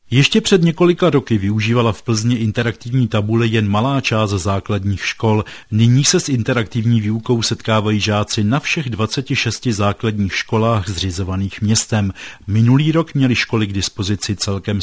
Ještě před několika roky využívala v Plzni interaktivní tabule jen malá část základních škol. Nyní se s interaktivní výukou setkávají žáci na všech 26 základních školách zřizovaných městem. Minulý rok měly školy k dispozici celkem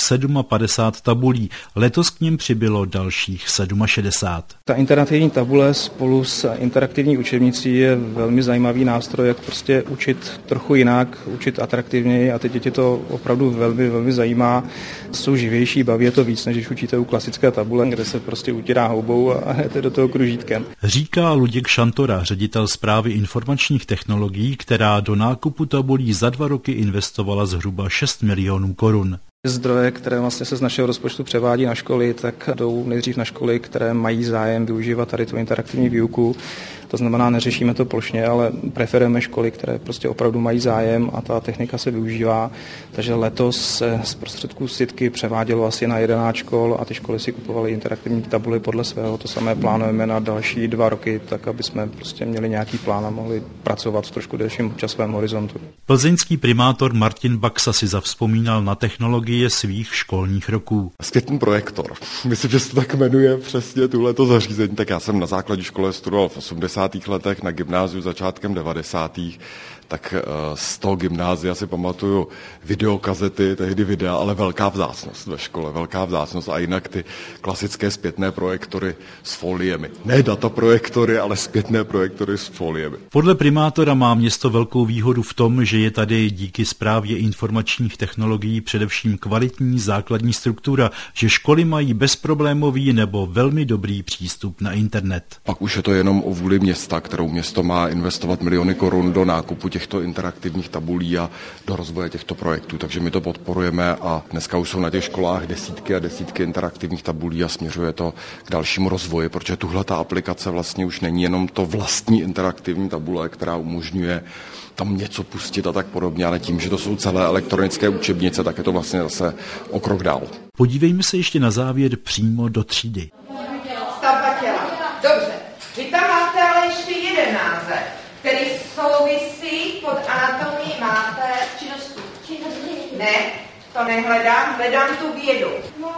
57 tabulí, letos k nim přibylo dalších 67. Ta interaktivní tabule spolu s interaktivní učebnicí je velmi zajímavý nástroj, jak prostě učit trochu jinak, učit atraktivněji a ty děti to opravdu velmi zajímá. Jsou živější, baví je to víc, než když učíte u klasické tabule, kde se prostě utírá houbou a jdete do toho kružítkem. Říká Luděk Šantora, ředitel správy informačních technologií, která do nákupu tabulí za 2 roky investovala zhruba 6 milionů korun. Zdroje, které vlastně se z našeho rozpočtu převádí na školy, tak jdou nejdřív na školy, které mají zájem využívat tady tu interaktivní výuku. To znamená, neřešíme to plošně, ale preferujeme školy, které prostě opravdu mají zájem a ta technika se využívá. Takže letos se z prostředků SITky převádělo asi na 11 škol a ty školy si kupovaly interaktivní tabuly podle svého. To samé plánujeme na další 2 roky, tak aby jsme prostě měli nějaký plán a mohli pracovat v trošku delším časovém horizontu. Plzeňský primátor Martin Baxa si zavzpomínal na technologie svých školních roků. Zpětný projektor. Myslím, že se to tak jmenuje přesně tuhleto zařízení. Tak já jsem na základní škole studoval v 80. letech, na gymnáziu začátkem 90. Tak z toho gymnázia si pamatuju videokazety, tehdy videa, ale velká vzácnost ve škole, velká vzácnost a jinak ty klasické zpětné projektory s foliemi. Ne dataprojektory, ale zpětné projektory s foliemi. Podle primátora má město velkou výhodu v tom, že je tady díky správě informačních technologií především kvalitní základní struktura, že školy mají bezproblémový nebo velmi dobrý přístup na internet. Pak už je to jenom o vůli města, kterou město má investovat miliony korun do nákupu těchto interaktivních tabulí a do rozvoje těchto projektů, takže my to podporujeme a dneska už jsou na těch školách desítky a desítky interaktivních tabulí a směřuje to k dalšímu rozvoji, protože tuhle ta aplikace vlastně už není jenom to vlastní interaktivní tabule, která umožňuje tam něco pustit a tak podobně, ale tím, že to jsou celé elektronické učebnice, tak je to vlastně zase o krok dál. Podívejme se ještě na závěr přímo do třídy. Stavba těla. Dobře. Vy tam máte ale ještě jeden název, který souvisí pod anatomií, máte činnosti. Ne, to nehledám, hledám tu vědu.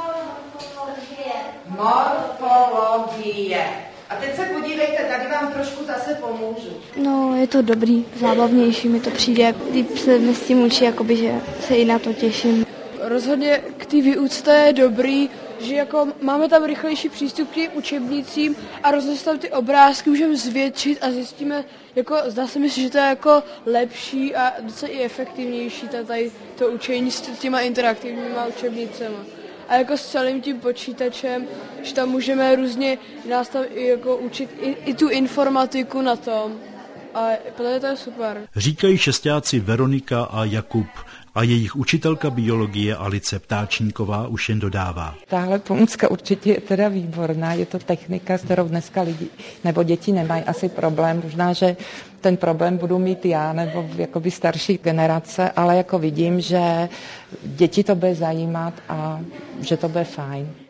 Morfologie. A teď se podívejte, tady vám trošku zase pomůžu. No, je to dobrý, zábavnější mi to přijde, líp se mi s tím učí, jakoby, že se i na to těším. Rozhodně k té výuce je dobrý, že jako máme tam rychlejší přístup k těm učebnicím a rozhodně tam ty obrázky můžeme zvětšit a zjistíme, jako zdá se mi, že to je jako lepší a docela i efektivnější tady to učení s těma interaktivníma učebnicema. A jako s celým tím počítačem, že tam můžeme různě nás tam i jako učit i tu informatiku na tom. A protože to je super. Říkají šestáci Veronika a Jakub. A jejich učitelka biologie Alice Ptáčníková už jen dodává. Tahle pomůcka určitě je teda výborná, je to technika, s kterou dneska lidi nebo děti nemají asi problém. Možná, že ten problém budu mít já nebo jakoby starší generace, ale jako vidím, že děti to bude zajímat a že to bude fajn.